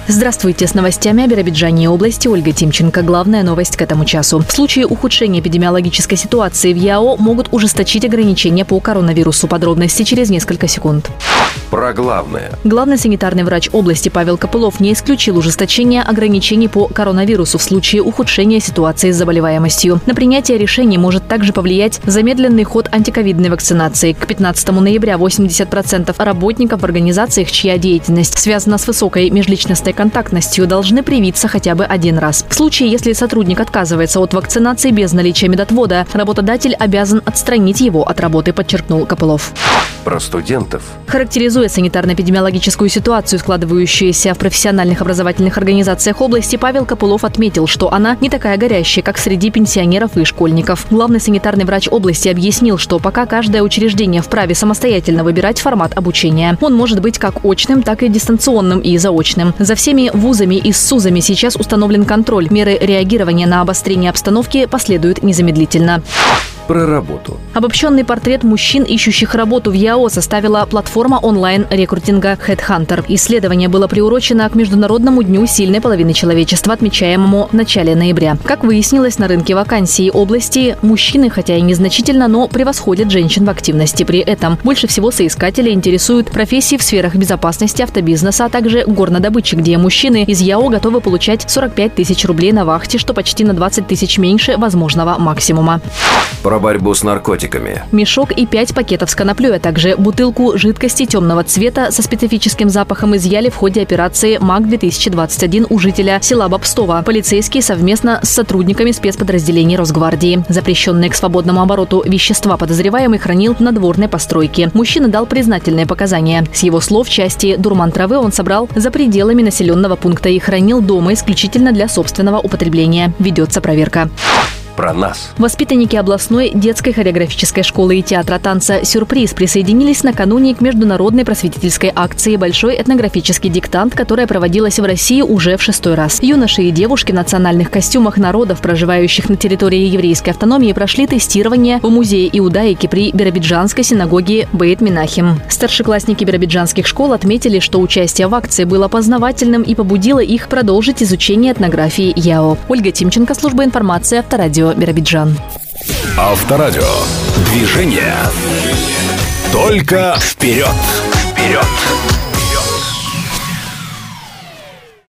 Здравствуйте, с новостями о Биробиджане и области Ольга Тимченко. Главная новость к этому часу. В случае ухудшения эпидемиологической ситуации в ЯО могут ужесточить ограничения по коронавирусу. Подробности через несколько секунд. Про главное. Главный санитарный врач области Павел Копылов не исключил ужесточение ограничений по коронавирусу в случае ухудшения ситуации с заболеваемостью. На принятие решений может также повлиять замедленный ход антиковидной вакцинации. К 15 ноября 80% работников в организациях, чья деятельность связана с высокой межличностной контактностью, должны привиться хотя бы один раз. В случае, если сотрудник отказывается от вакцинации без наличия медотвода, работодатель обязан отстранить его от работы, подчеркнул Копылов. Про студентов. Характеризуя санитарно-эпидемиологическую ситуацию, складывающуюся в профессиональных образовательных организациях области, Павел Копылов отметил, что она не такая горящая, как среди пенсионеров и школьников. Главный санитарный врач области объяснил, что пока каждое учреждение вправе самостоятельно выбирать формат обучения. Он может быть как очным, так и дистанционным и заочным. За всеми вузами и СУЗами сейчас установлен контроль. Меры реагирования на обострение обстановки последуют незамедлительно. Про работу. Обобщенный портрет мужчин, ищущих работу в ЯО, составила платформа онлайн-рекрутинга HeadHunter. Исследование было приурочено к Международному дню сильной половины человечества, отмечаемому в начале ноября. Как выяснилось, на рынке вакансий области мужчины, хотя и незначительно, но превосходят женщин в активности. При этом больше всего соискателей интересуют профессии в сферах безопасности, автобизнеса, а также горнодобычи, где мужчины из ЯО готовы получать 45 тысяч рублей на вахте, что почти на 20 тысяч меньше возможного максимума. Про борьбу с наркотиками. Мешок и 5 пакетов с коноплей, а также бутылку жидкости темного цвета со специфическим запахом изъяли в ходе операции МАК-2021 у жителя села Бобстово. Полицейские совместно с сотрудниками спецподразделений Росгвардии. Запрещенные к свободному обороту вещества подозреваемый хранил в надворной постройке. Мужчина дал признательные показания. С его слов, части дурман травы он собрал за пределами населенного пункта и хранил дома исключительно для собственного употребления. Ведется проверка. Про нас. Воспитанники областной детской хореографической школы и театра танца «Сюрприз» присоединились накануне к международной просветительской акции «Большой этнографический диктант», которая проводилась в России уже в 6-й раз. Юноши и девушки в национальных костюмах народов, проживающих на территории еврейской автономии, прошли тестирование в музее иудаики при Биробиджанской синагоге Бейт-Менахем. Старшеклассники биробиджанских школ отметили, что участие в акции было познавательным и побудило их продолжить изучение этнографии ЯО. Ольга Тимченко, служба информации, Авторадио, Биробиджан. Авторадио. Движение. Только вперед. Вперед.